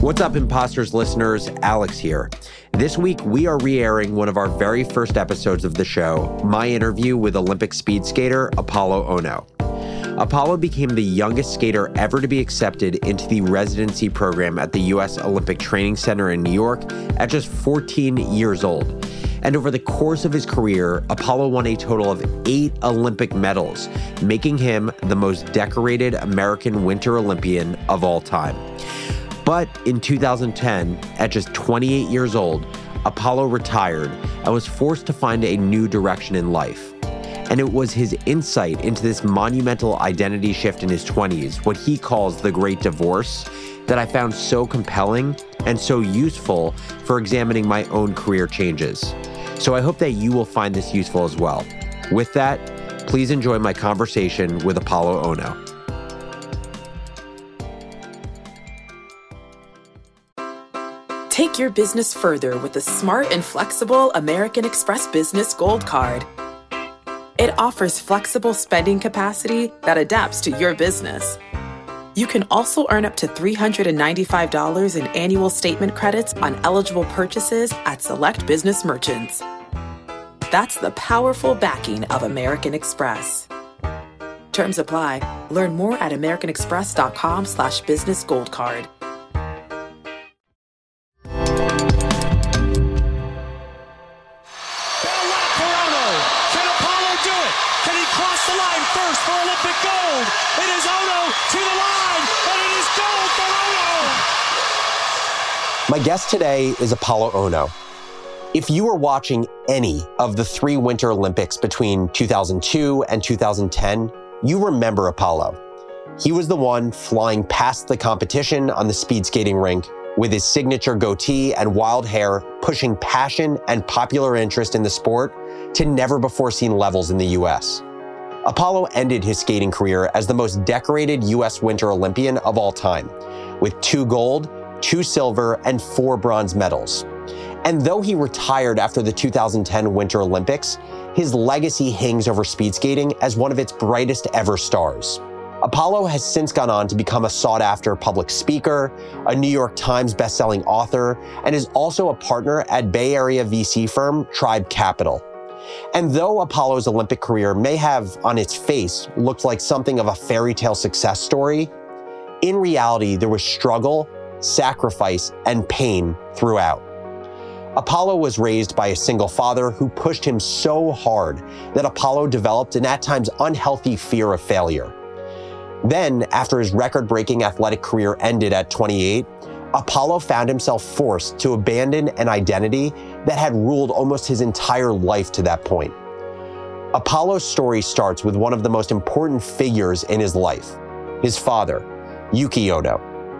What's up, Imposters listeners? Alex here. This week, we are re-airing one of our very first episodes of the show, my interview with Olympic speed skater Apolo Ohno. Apolo became the youngest skater ever to be accepted into the residency program at the U.S. Olympic Training Center in New York at just 14 years old. And over the course of his career, Apolo won a total of 8 Olympic medals, making him the most decorated American Winter Olympian of all time. But in 2010, at just 28 years old, Apolo retired and was forced to find a new direction in life. And it was his insight into this monumental identity shift in his 20s, what he calls the Great Divorce, that I found so compelling and so useful for examining my own career changes. So I hope that you will find this useful as well. With that, please enjoy my conversation with Apolo Ohno. Take your business further with the smart and flexible American Express Business Gold Card. It offers flexible spending capacity that adapts to your business. You can also earn up to $395 in annual statement credits on eligible purchases at select business merchants. That's the powerful backing of American Express. Terms apply. Learn more at americanexpress.com/businessgoldcard. My guest today is Apolo Ohno. If you were watching any of the 3 Winter Olympics between 2002 and 2010, you remember Apolo. He was the one flying past the competition on the speed skating rink with his signature goatee and wild hair, pushing passion and popular interest in the sport to never-before-seen levels in the U.S. Apolo ended his skating career as the most decorated U.S. Winter Olympian of all time, with 2 gold, 2 silver, and 4 bronze medals. And though he retired after the 2010 Winter Olympics, his legacy hangs over speed skating as one of its brightest ever stars. Apolo has since gone on to become a sought-after public speaker, a New York Times bestselling author, and is also a partner at Bay Area VC firm Tribe Capital. And though Apolo's Olympic career may have, on its face, looked like something of a fairy tale success story, in reality, there was struggle, sacrifice, and pain throughout. Apolo was raised by a single father who pushed him so hard that Apolo developed an at times unhealthy fear of failure. Then, after his record-breaking athletic career ended at 28, Apolo found himself forced to abandon an identity that had ruled almost his entire life to that point. Apolo's story starts with one of the most important figures in his life, his father, Yuki Ohno.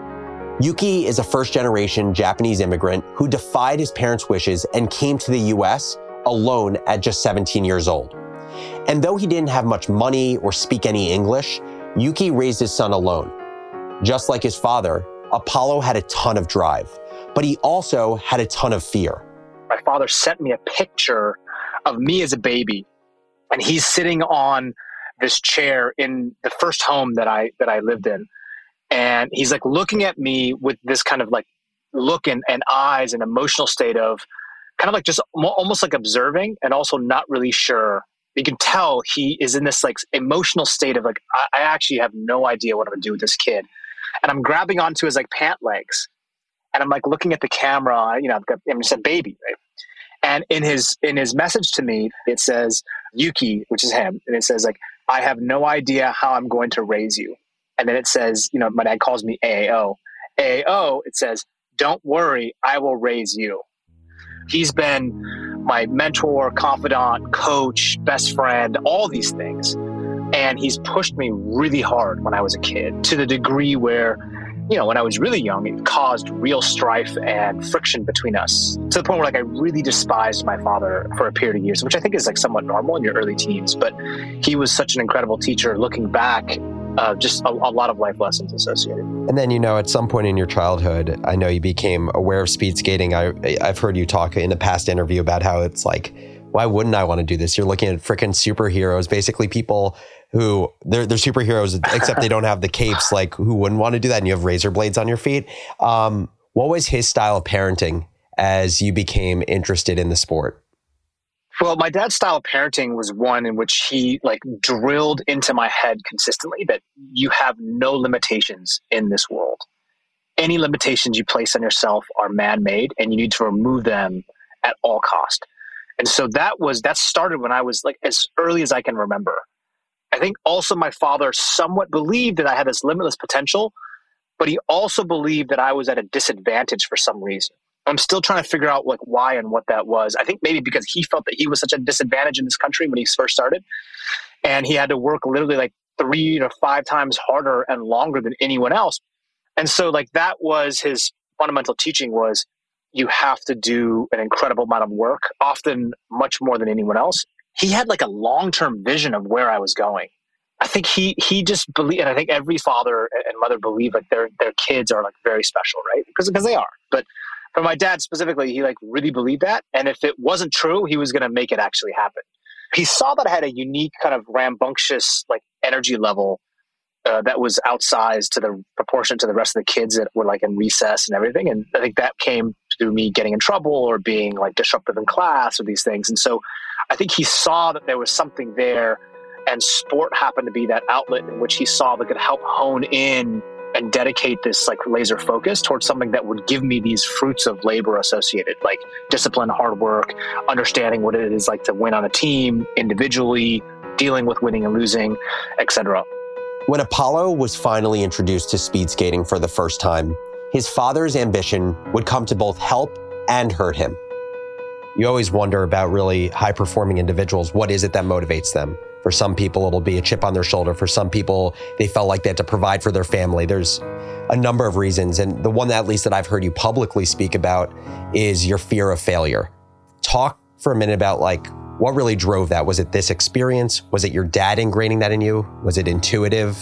Yuki is a first-generation Japanese immigrant who defied his parents' wishes and came to the U.S. alone at just 17 years old. And though he didn't have much money or speak any English, Yuki raised his son alone. Just like his father, Apolo had a ton of drive, but he also had a ton of fear. My father sent me a picture of me as a baby, and he's sitting on this chair in the first home that I lived in. And he's like looking at me with this kind of like look and eyes and emotional state of kind of like just almost like observing and also not really sure. You can tell he is in this like emotional state of like, I actually have no idea what I'm gonna do with this kid. And I'm grabbing onto his like pant legs and I'm like looking at the camera, you know, I'm just a baby, right? And in his message to me, it says, Yuki, which is him. And it says like, I have no idea how I'm going to raise you. And then it says, you know, my dad calls me AAO. AAO, it says, don't worry, I will raise you. He's been my mentor, confidant, coach, best friend, all these things. And he's pushed me really hard when I was a kid to the degree where, you know, when I was really young, it caused real strife and friction between us to the point where like I really despised my father for a period of years, which I think is like somewhat normal in your early teens. But he was such an incredible teacher. Looking back, just a lot of life lessons associated. And then, you know, at some point in your childhood, I know you became aware of speed skating. I've heard you talk in a past interview about how it's like, why wouldn't I want to do this? You're looking at freaking superheroes, basically people who they're superheroes, except they don't have the capes, like who wouldn't want to do that? And you have razor blades on your feet. What was his style of parenting as you became interested in the sport? Well, my dad's style of parenting was one in which he drilled into my head consistently that you have no limitations in this world. Any limitations you place on yourself are man-made, and you need to remove them at all cost. And so that started when I was as early as I can remember. I think also my father somewhat believed that I had this limitless potential, but he also believed that I was at a disadvantage for some reason. I'm still trying to figure out why and what that was. I think maybe because he felt that he was such a disadvantage in this country when he first started, and he had to work literally 3 to 5 times harder and longer than anyone else. And so that was his fundamental teaching was you have to do an incredible amount of work, often much more than anyone else. He had a long-term vision of where I was going. I think he just believed, and I think every father and mother believe their kids are very special, right? Because they are. But for my dad specifically, he really believed that. And if it wasn't true, he was going to make it actually happen. He saw that I had a unique kind of rambunctious energy level that was outsized to the proportion to the rest of the kids that were in recess and everything. And I think that came through me getting in trouble or being disruptive in class or these things. And so I think he saw that there was something there, and sport happened to be that outlet in which he saw that could help hone in and dedicate this laser focus towards something that would give me these fruits of labor associated, like discipline, hard work, understanding what it is to win on a team, individually, dealing with winning and losing, etc. When Apollo was finally introduced to speed skating for the first time, his father's ambition would come to both help and hurt him. You always wonder about really high-performing individuals. What is it that motivates them? For some people, it'll be a chip on their shoulder. For some people, they felt like they had to provide for their family. There's a number of reasons. And the one that at least that I've heard you publicly speak about is your fear of failure. Talk for a minute about what really drove that. Was it this experience? Was it your dad ingraining that in you? Was it intuitive?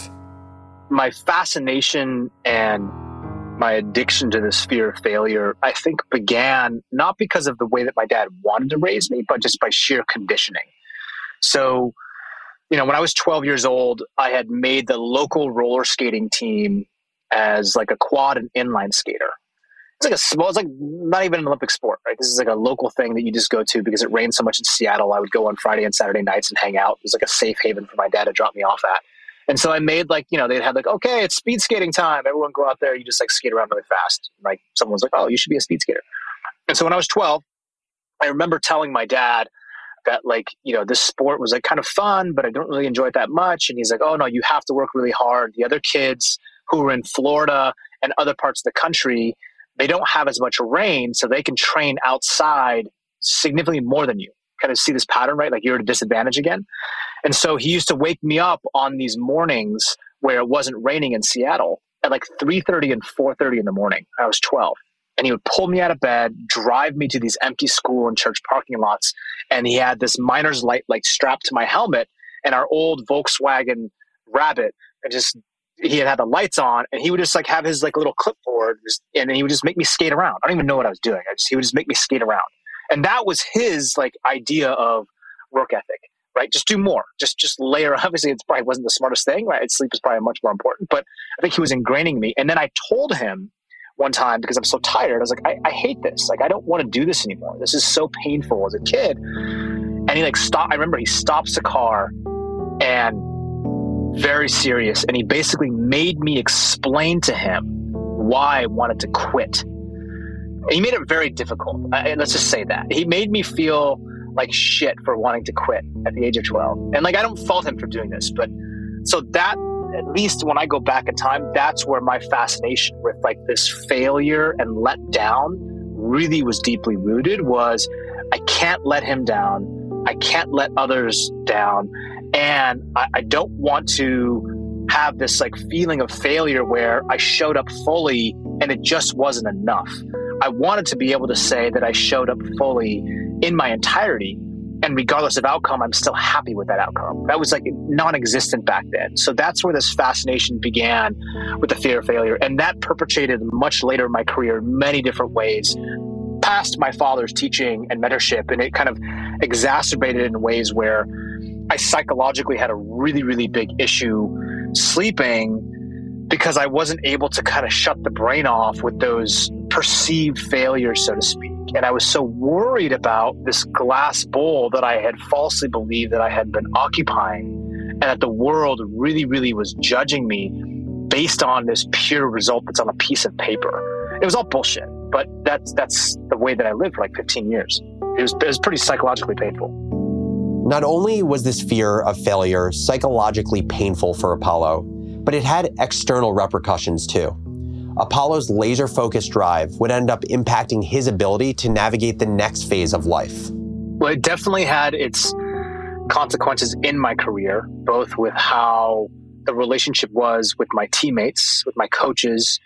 My fascination and my addiction to this fear of failure, I think began not because of the way that my dad wanted to raise me, but just by sheer conditioning. So, when I was 12 years old, I had made the local roller skating team as a quad and inline skater. It's not even an Olympic sport, right? This is a local thing that you just go to because it rained so much in Seattle. I would go on Friday and Saturday nights and hang out. It was a safe haven for my dad to drop me off at. And so I made they'd have okay, it's speed skating time. Everyone go out there. You just skate around really fast. Someone's oh, you should be a speed skater. And so when I was 12, I remember telling my dad that this sport was kind of fun, but I don't really enjoy it that much. And he's oh no, you have to work really hard. The other kids who are in Florida and other parts of the country, they don't have as much rain, so they can train outside significantly more than you. Kind of see this pattern, right? You're at a disadvantage again. And so he used to wake me up on these mornings where it wasn't raining in Seattle at 3:30 and 4:30 in the morning. I was 12. And he would pull me out of bed, drive me to these empty school and church parking lots. And he had this miner's light strapped to my helmet and our old Volkswagen Rabbit. And he had the lights on, and he would just have his little clipboard, and he would just make me skate around. I don't even know what I was doing. He would just make me skate around. And that was his idea of work ethic, right? Just do more, just layer. Obviously it probably wasn't the smartest thing, right? Sleep is probably much more important, but I think he was ingraining me. And then I told him one time, because I'm so tired, I was I hate this. I don't want to do this anymore. This is so painful as a kid. And he stopped. I remember he stops the car and very serious. And he basically made me explain to him why I wanted to quit. And he made it very difficult. Let's just say that. He made me feel like shit for wanting to quit at the age of 12. And I don't fault him for doing this, but so that, at least when I go back in time, that's where my fascination with this failure and let down really was deeply rooted. Was I can't let him down. I can't let others down. And I don't want to have this feeling of failure where I showed up fully and it just wasn't enough. I wanted to be able to say that I showed up fully in my entirety. And regardless of outcome, I'm still happy with that outcome. That was non-existent back then. So that's where this fascination began with the fear of failure. And that perpetuated much later in my career in many different ways, past my father's teaching and mentorship. And it kind of exacerbated in ways where I psychologically had a really, really big issue sleeping because I wasn't able to kind of shut the brain off with those perceived failure, so to speak. And I was so worried about this glass bowl that I had falsely believed that I had been occupying, and that the world really, really was judging me based on this pure result that's on a piece of paper. It was all bullshit, but that's the way that I lived for like 15 years. It was pretty psychologically painful. Not only was this fear of failure psychologically painful for Apollo, but it had external repercussions too. Apollo's laser-focused drive would end up impacting his ability to navigate the next phase of life. Well, it definitely had its consequences in my career, both with how the relationship was with my teammates, with my coaches,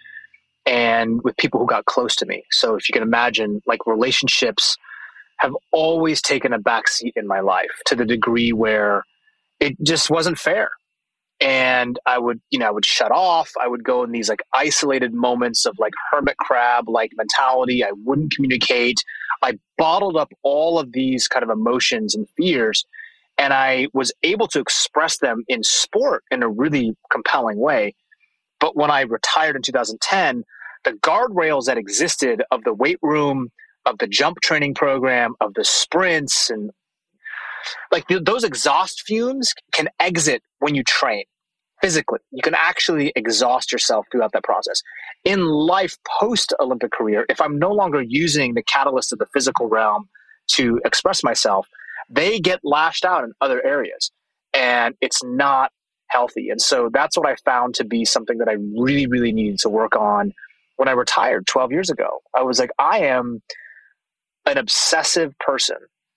and with people who got close to me. So if you can imagine, like, relationships have always taken a backseat in my life to the degree where it just wasn't fair. And I would shut off. I would go in these like isolated moments of like hermit crab like mentality. I wouldn't communicate. I bottled up all of these kind of emotions and fears, and I was able to express them in sport in a really compelling way. But when I retired in 2010, the guardrails that existed of the weight room, of the jump training program, of the sprints, and like those exhaust fumes can exit when you train physically. You can actually exhaust yourself throughout that process. In life post-Olympic career, if I'm no longer using the catalyst of the physical realm to express myself, they get lashed out in other areas, and it's not healthy. And so that's what I found to be something that I really, really needed to work on when I retired 12 years ago. I was like, I am an obsessive person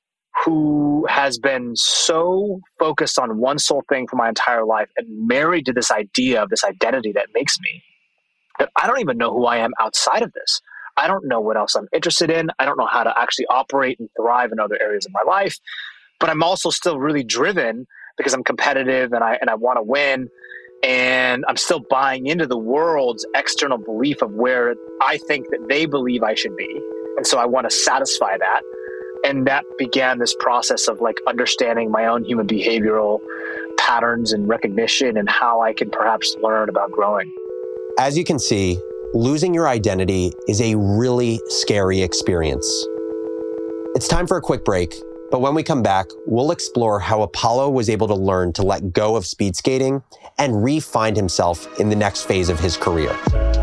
who has been so focused on one sole thing for my entire life and married to this idea of this identity that makes me, that I don't even know who I am outside of this. I don't know what else I'm interested in. I don't know how to actually operate and thrive in other areas of my life. But I'm also still really driven because I'm competitive and I want to win. And I'm still buying into the world's external belief of where I think that they believe I should be. And so I want to satisfy that. And that began this process of like understanding my own human behavioral patterns and recognition and how I can perhaps learn about growing. As you can see, losing your identity is a really scary experience. It's time for a quick break, but when we come back, we'll explore how Apollo was able to learn to let go of speed skating and re-find himself in the next phase of his career.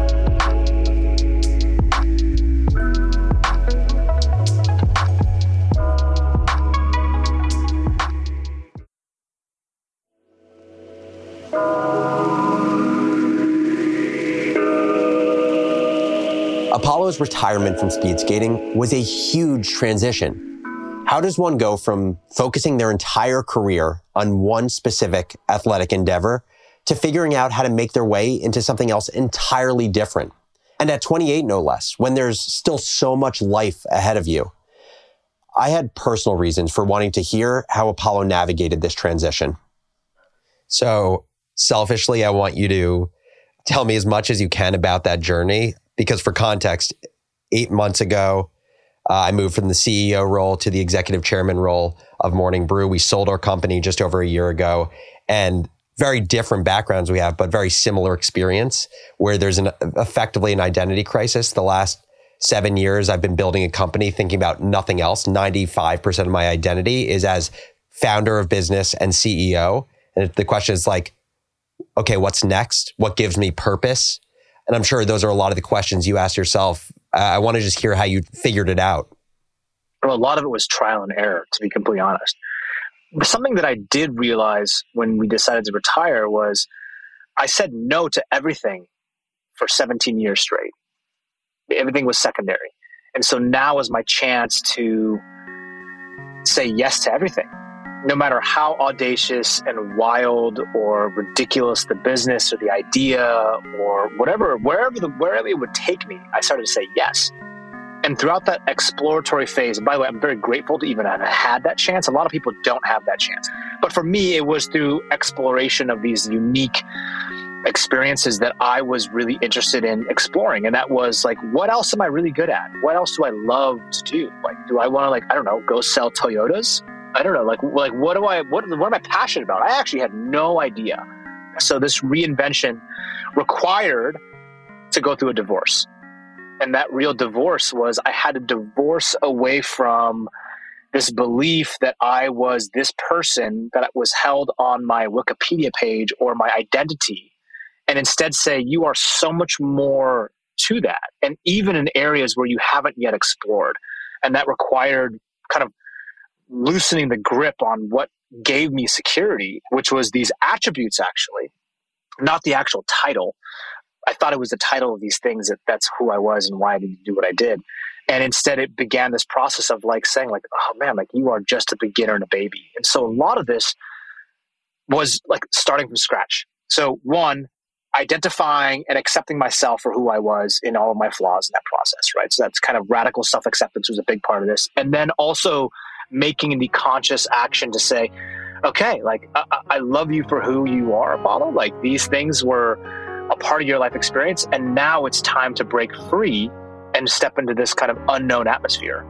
Apollo's retirement from speed skating was a huge transition. How does one go from focusing their entire career on one specific athletic endeavor to figuring out how to make their way into something else entirely different? And at 28, no less, when there's still so much life ahead of you. I had personal reasons for wanting to hear how Apollo navigated this transition. So selfishly, I want you to tell me as much as you can about that journey. Because for context, 8 months ago, I moved from the CEO role to the executive chairman role of Morning Brew. We sold our company just over a year ago, and very different backgrounds we have, but very similar experience where there's effectively an identity crisis. The last 7 years, I've been building a company thinking about nothing else. 95% of my identity is as founder of business and CEO. And the question is like, okay, what's next? What gives me purpose? And I'm sure those are a lot of the questions you ask yourself. I want to just hear how you figured it out. Well, a lot of it was trial and error, to be completely honest. But something that I did realize when we decided to retire was I said no to everything for 17 years straight. Everything was secondary. And so now was my chance to say yes to everything. No matter how audacious and wild or ridiculous the business or the idea or whatever, wherever it would take me, I started to say yes. And throughout that exploratory phase, and by the way, I'm very grateful to even have had that chance. A lot of people don't have that chance. But for me, it was through exploration of these unique experiences that I was really interested in exploring. And that was like, what else am I really good at? What else do I love to do? Like, do I want to, go sell Toyotas? I don't know, what am I passionate about? I actually had no idea. So this reinvention required to go through a divorce. And that real divorce was I had to divorce away from this belief that I was this person that was held on my Wikipedia page or my identity, and instead say, you are so much more to that. And even in areas where you haven't yet explored. And that required kind of loosening the grip on what gave me security, which was these attributes, actually, not the actual title. I thought it was the title of these things that's who I was and why I didn't do what I did. And instead it began this process of like saying like, oh man, like you are just a beginner and a baby. And so a lot of this was like starting from scratch. So one, identifying and accepting myself for who I was in all of my flaws in that process, right? So that's kind of radical self-acceptance was a big part of this. And then also making the conscious action to say, okay, like I love you for who you are, Apollo. Like these things were a part of your life experience. And now it's time to break free and step into this kind of unknown atmosphere.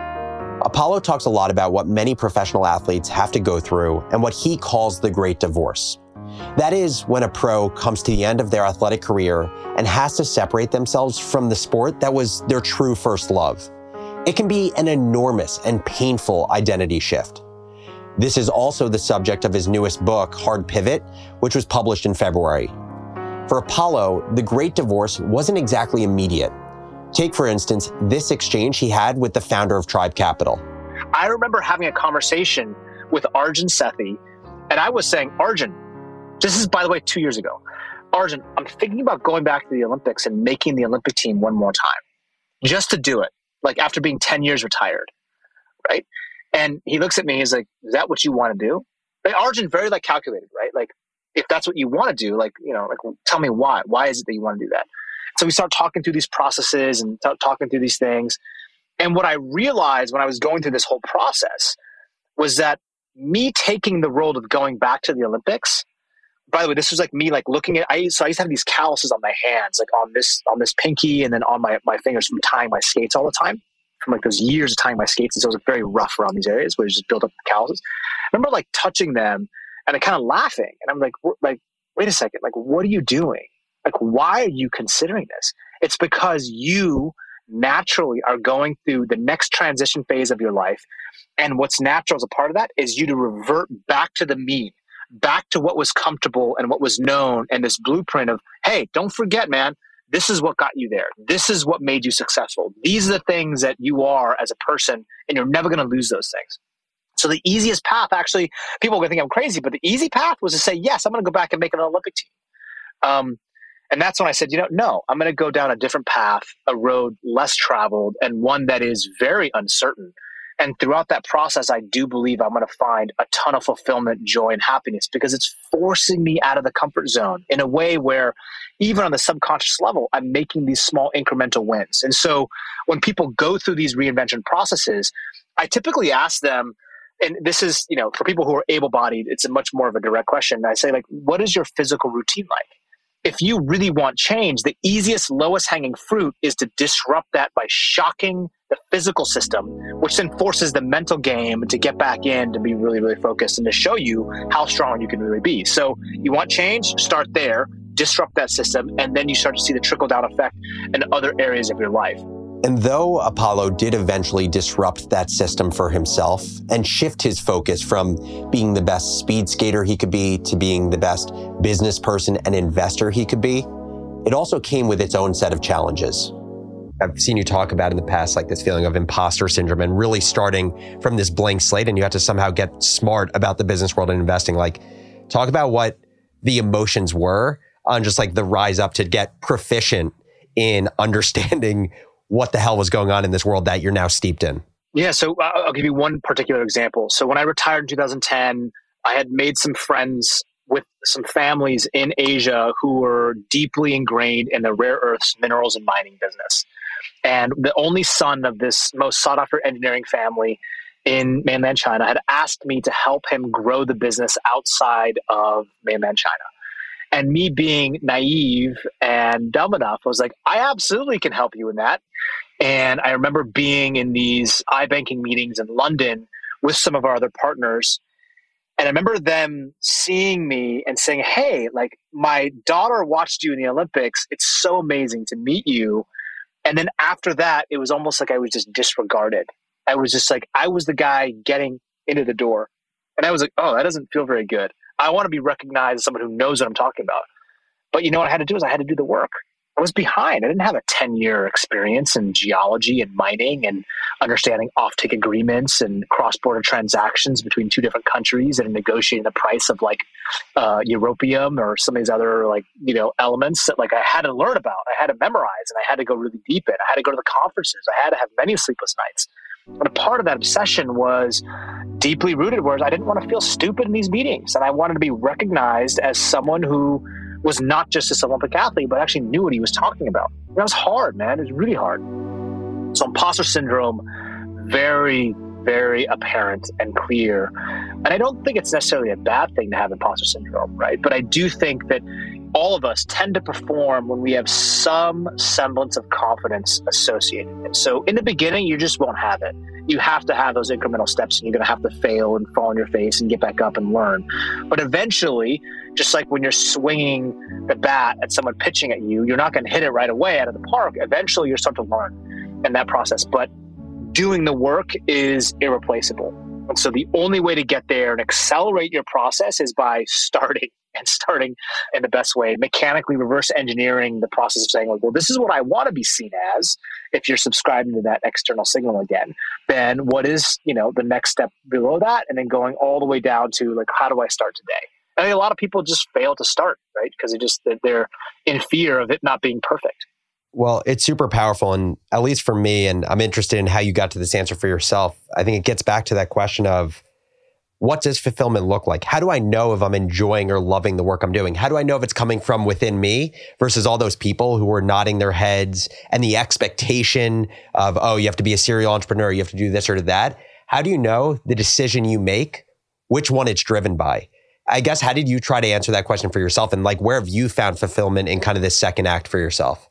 Apollo talks a lot about what many professional athletes have to go through and what he calls the great divorce. That is when a pro comes to the end of their athletic career and has to separate themselves from the sport that was their true first love. It can be an enormous and painful identity shift. This is also the subject of his newest book, Hard Pivot, which was published in February. For Apollo, the great divorce wasn't exactly immediate. Take, for instance, this exchange he had with the founder of Tribe Capital. I remember having a conversation with Arjun Sethi, and I was saying, Arjun, this is, by the way, 2 years ago. Arjun, I'm thinking about going back to the Olympics and making the Olympic team one more time, just to do it, like after being 10 years retired, right? And he looks at me, he's like, is that what you want to do? Like, Arjun, very like calculated, right? Like, if that's what you want to do, like, you know, like, tell me why. Why is it that you want to do that? So we start talking through these processes and talking through these things. And what I realized when I was going through this whole process was that me taking the role of going back to the Olympics, by the way, this was like me like looking at, so I used to have these calluses on my hands, like on this pinky and then on my fingers from tying my skates all the time, from like those years of tying my skates. And so it was very rough around these areas where it just built up the calluses. I remember like touching them and I kind of laughing. And I'm like, wait a second, like, what are you doing? Like, why are you considering this? It's because you naturally are going through the next transition phase of your life. And what's natural as a part of that is you to revert back to the mean, back to what was comfortable and what was known, and this blueprint of, hey, don't forget, man, this is what got you there. This is what made you successful. These are the things that you are as a person, and you're never going to lose those things. So the easiest path, actually, people are going to think I'm crazy, but the easy path was to say, yes, I'm going to go back and make an Olympic team. And that's when I said, no, I'm going to go down a different path, a road less traveled, and one that is very uncertain. And throughout that process, I do believe I'm going to find a ton of fulfillment, joy, and happiness because it's forcing me out of the comfort zone in a way where even on the subconscious level, I'm making these small incremental wins. And so when people go through these reinvention processes, I typically ask them, and this is, for people who are able-bodied, it's a much more of a direct question. I say, like, what is your physical routine like? If you really want change, the easiest, lowest hanging fruit is to disrupt that by shocking the physical system, which then forces the mental game to get back in, to be really, really focused and to show you how strong you can really be. So you want change? Start there, disrupt that system, and then you start to see the trickle-down effect in other areas of your life. And though Apollo did eventually disrupt that system for himself and shift his focus from being the best speed skater he could be to being the best business person and investor he could be, it also came with its own set of challenges. I've seen you talk about in the past, like this feeling of imposter syndrome and really starting from this blank slate, and you have to somehow get smart about the business world and investing. Like, talk about what the emotions were on just like the rise up to get proficient in understanding what the hell was going on in this world that you're now steeped in. Yeah, so I'll give you one particular example. So when I retired in 2010, I had made some friends with some families in Asia who were deeply ingrained in the rare earths, minerals, and mining business. And the only son of this most sought-after engineering family in mainland China had asked me to help him grow the business outside of mainland China. And me being naive and dumb enough, I was like, I absolutely can help you in that. And I remember being in these iBanking meetings in London with some of our other partners. And I remember them seeing me and saying, hey, like, my daughter watched you in the Olympics. It's so amazing to meet you. And then after that, it was almost like I was just disregarded. I was just like, I was the guy getting into the door. And I was like, oh, that doesn't feel very good. I want to be recognized as someone who knows what I'm talking about. But you know what I had to do is I had to do the work. I was behind. I didn't have a 10-year experience in geology and mining and understanding offtake agreements and cross-border transactions between two different countries and negotiating the price of like europium or some of these other elements that like I had to learn about. I had to memorize and I had to go really deep in. I had to go to the conferences. I had to have many sleepless nights. But a part of that obsession was deeply rooted, whereas I didn't want to feel stupid in these meetings. And I wanted to be recognized as someone who was not just this Olympic athlete, but actually knew what he was talking about. That was hard, man. It was really hard. So imposter syndrome, very, very apparent and clear. And I don't think it's necessarily a bad thing to have imposter syndrome, right? But I do think that all of us tend to perform when we have some semblance of confidence associated. And so in the beginning, you just won't have it. You have to have those incremental steps and you're going to have to fail and fall on your face and get back up and learn. But eventually, just like when you're swinging the bat at someone pitching at you, you're not going to hit it right away out of the park. Eventually, you'll start to learn in that process. But doing the work is irreplaceable. And so the only way to get there and accelerate your process is by starting in the best way, mechanically reverse engineering the process of saying, like, well, this is what I want to be seen as. If you're subscribing to that external signal again, then what is, the next step below that? And then going all the way down to like, how do I start today? I think a lot of people just fail to start, right? Because they're in fear of it not being perfect. Well, it's super powerful. And at least for me, and I'm interested in how you got to this answer for yourself. I think it gets back to that question of, what does fulfillment look like? How do I know if I'm enjoying or loving the work I'm doing? How do I know if it's coming from within me versus all those people who are nodding their heads and the expectation of, oh, you have to be a serial entrepreneur, you have to do this or that? How do you know the decision you make, which one it's driven by? I guess, how did you try to answer that question for yourself? And like, where have you found fulfillment in kind of this second act for yourself?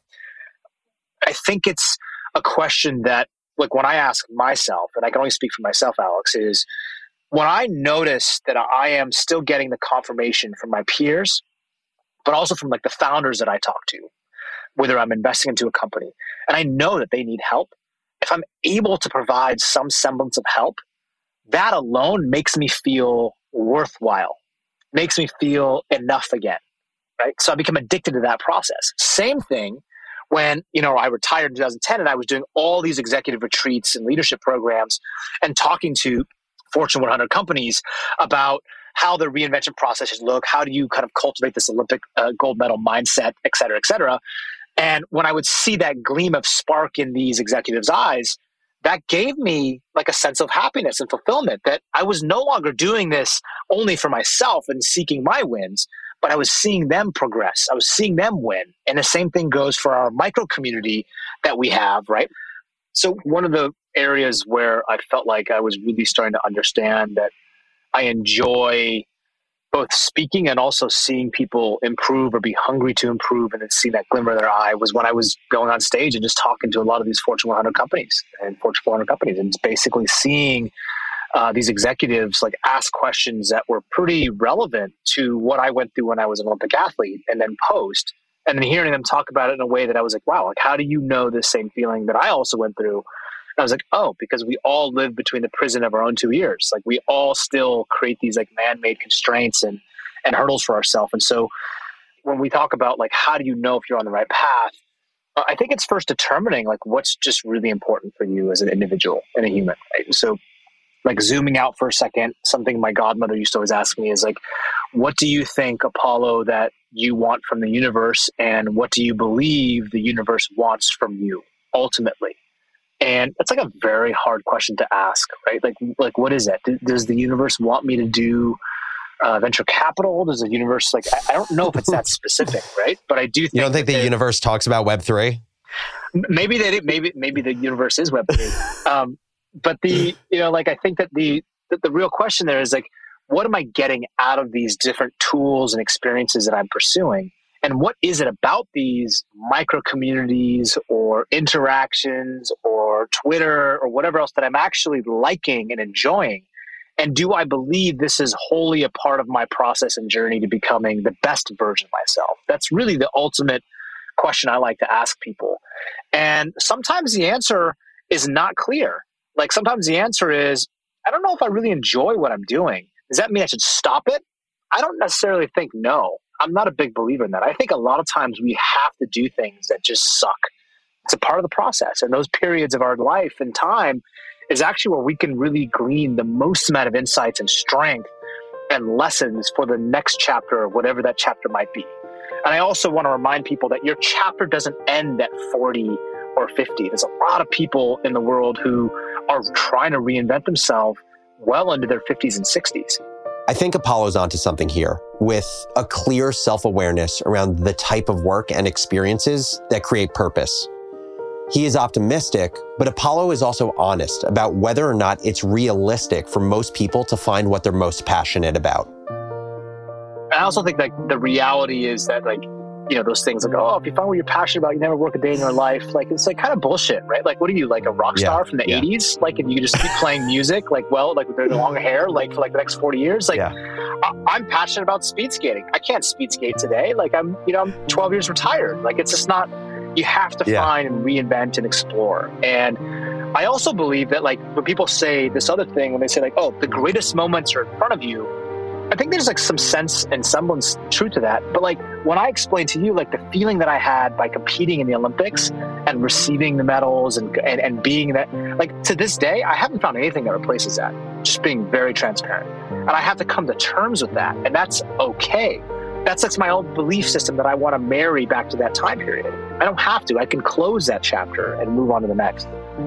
I think it's a question that, like, when I ask myself, and I can only speak for myself, Alex, is when I notice that I am still getting the confirmation from my peers, but also from like the founders that I talk to, whether I'm investing into a company, and I know that they need help, if I'm able to provide some semblance of help, that alone makes me feel worthwhile, makes me feel enough again, right? So I become addicted to that process. Same thing when, I retired in 2010 and I was doing all these executive retreats and leadership programs and talking to Fortune 100 companies about how their reinvention processes look, how do you kind of cultivate this Olympic gold medal mindset, et cetera, et cetera. And when I would see that gleam of spark in these executives' eyes, that gave me like a sense of happiness and fulfillment that I was no longer doing this only for myself and seeking my wins, but I was seeing them progress. I was seeing them win. And the same thing goes for our micro community that we have, right? So one of the areas where I felt like I was really starting to understand that I enjoy both speaking and also seeing people improve or be hungry to improve and then see that glimmer in their eye was when I was going on stage and just talking to a lot of these Fortune 100 companies and Fortune 400 companies and basically seeing these executives like ask questions that were pretty relevant to what I went through when I was an Olympic athlete and then post. And then hearing them talk about it in a way that I was like, wow, like, how do you know this same feeling that I also went through? And I was like, oh, because we all live between the prison of our own 2 ears. Like, we all still create these like man-made constraints and hurdles for ourselves. And so when we talk about like, how do you know if you're on the right path? I think it's first determining like what's just really important for you as an individual and a human, right? So like zooming out for a second, something my godmother used to always ask me is like, what do you think, Apollo, that you want from the universe? And what do you believe the universe wants from you ultimately? And it's like a very hard question to ask, right? Like what is it? Does the universe want me to do venture capital? Does the universe I don't know if it's that specific, right? But I do think you don't think the universe talks about Web3? Maybe they maybe the universe is Web3. But I think that the real question there is like, what am I getting out of these different tools and experiences that I'm pursuing? And what is it about these micro communities or interactions or Twitter or whatever else that I'm actually liking and enjoying? And do I believe this is wholly a part of my process and journey to becoming the best version of myself? That's really the ultimate question I like to ask people. And sometimes the answer is not clear. Like sometimes the answer is, I don't know if I really enjoy what I'm doing. Does that mean I should stop it? I don't necessarily think no. I'm not a big believer in that. I think a lot of times we have to do things that just suck. It's a part of the process. And those periods of our life and time is actually where we can really glean the most amount of insights and strength and lessons for the next chapter, or whatever that chapter might be. And I also want to remind people that your chapter doesn't end at 40 or 50. There's a lot of people in the world who are trying to reinvent themselves well into their 50s and 60s. I think Apollo's onto something here, with a clear self-awareness around the type of work and experiences that create purpose. He is optimistic, but Apollo is also honest about whether or not it's realistic for most people to find what they're most passionate about. I also think that the reality is that, like, you know, those things like, oh, if you find what you're passionate about, you never work a day in your life. Like, it's like kind of bullshit, right? Like, what are you, like a rock star from the 80s? Like, and you just keep playing music, like, well, like with the long hair, like for like the next 40 years. Like, I'm passionate about speed skating. I can't speed skate today. Like, I'm 12 years retired. Like, it's just not, you have to find and reinvent and explore. And I also believe that, like, when people say this other thing, when they say like, oh, the greatest moments are in front of you, I think there's like some sense and semblance truth to that. But like when I explained to you, like the feeling that I had by competing in the Olympics and receiving the medals and being that, like to this day, I haven't found anything that replaces that. Just being very transparent. And I have to come to terms with that. And that's okay. That's like my own belief system that I want to marry back to that time period. I don't have to. I can close that chapter and move on to the next.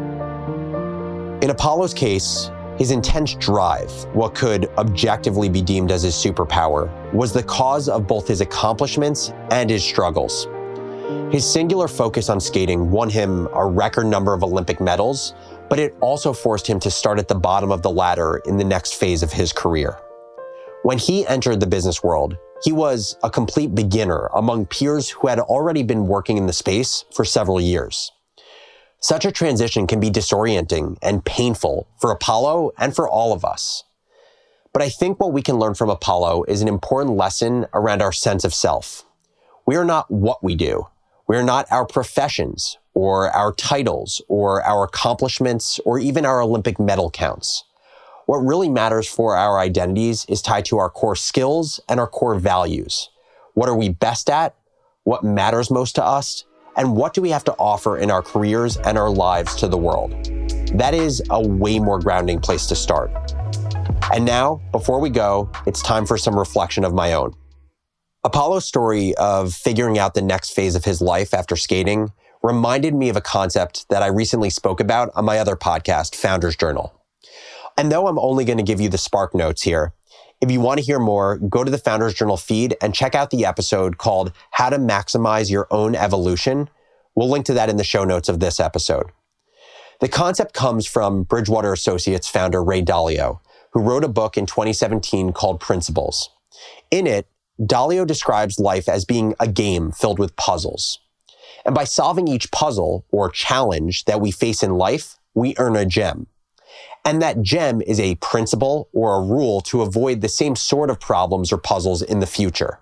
In Apollo's case, his intense drive, what could objectively be deemed as his superpower, was the cause of both his accomplishments and his struggles. His singular focus on skating won him a record number of Olympic medals, but it also forced him to start at the bottom of the ladder in the next phase of his career. When he entered the business world, he was a complete beginner among peers who had already been working in the space for several years. Such a transition can be disorienting and painful for Apollo and for all of us. But I think what we can learn from Apollo is an important lesson around our sense of self. We are not what we do. We are not our professions or our titles or our accomplishments or even our Olympic medal counts. What really matters for our identities is tied to our core skills and our core values. What are we best at? What matters most to us? And what do we have to offer in our careers and our lives to the world? That is a way more grounding place to start. And now, before we go, it's time for some reflection of my own. Apollo's story of figuring out the next phase of his life after skating reminded me of a concept that I recently spoke about on my other podcast, Founders Journal. And though I'm only going to give you the spark notes here, if you want to hear more, go to the Founders Journal feed and check out the episode called How to Maximize Your Own Evolution. We'll link to that in the show notes of this episode. The concept comes from Bridgewater Associates founder Ray Dalio, who wrote a book in 2017 called Principles. In it, Dalio describes life as being a game filled with puzzles. And by solving each puzzle or challenge that we face in life, we earn a gem. And that gem is a principle or a rule to avoid the same sort of problems or puzzles in the future.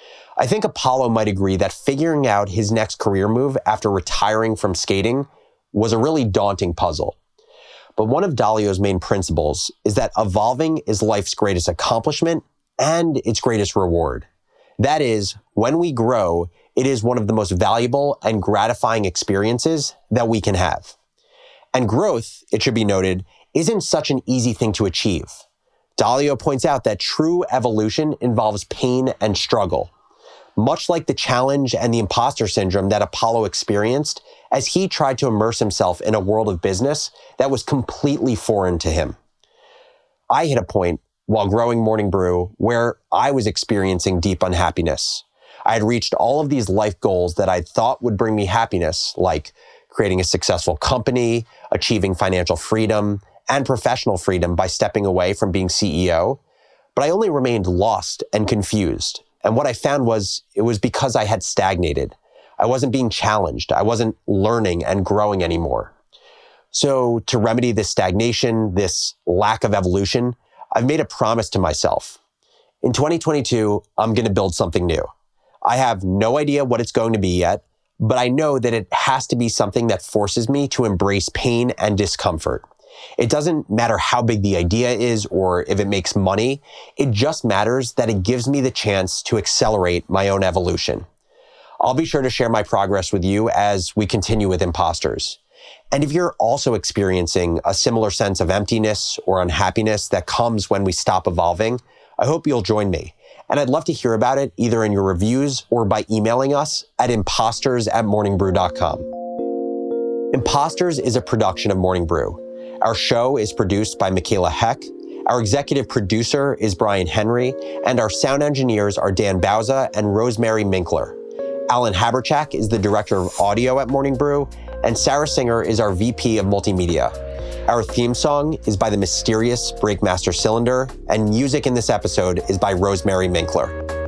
I think Apollo might agree that figuring out his next career move after retiring from skating was a really daunting puzzle. But one of Dalio's main principles is that evolving is life's greatest accomplishment and its greatest reward. That is, when we grow, it is one of the most valuable and gratifying experiences that we can have. And growth, it should be noted, isn't such an easy thing to achieve. Dalio points out that true evolution involves pain and struggle, much like the challenge and the imposter syndrome that Apollo experienced as he tried to immerse himself in a world of business that was completely foreign to him. I hit a point while growing Morning Brew where I was experiencing deep unhappiness. I had reached all of these life goals that I thought would bring me happiness, like creating a successful company, achieving financial freedom, and professional freedom by stepping away from being CEO, but I only remained lost and confused. And what I found was it was because I had stagnated. I wasn't being challenged. I wasn't learning and growing anymore. So to remedy this stagnation, this lack of evolution, I've made a promise to myself. In 2022, I'm going to build something new. I have no idea what it's going to be yet, but I know that it has to be something that forces me to embrace pain and discomfort. It doesn't matter how big the idea is or if it makes money. It just matters that it gives me the chance to accelerate my own evolution. I'll be sure to share my progress with you as we continue with Imposters. And if you're also experiencing a similar sense of emptiness or unhappiness that comes when we stop evolving, I hope you'll join me. And I'd love to hear about it either in your reviews or by emailing us at imposters@morningbrew.com. Imposters is a production of Morning Brew. Our show is produced by Michaela Heck. Our executive producer is Brian Henry, and our sound engineers are Dan Bauza and Rosemary Minkler. Alan Haberchak is the director of audio at Morning Brew, and Sarah Singer is our VP of multimedia. Our theme song is by the mysterious Breakmaster Cylinder, and music in this episode is by Rosemary Minkler.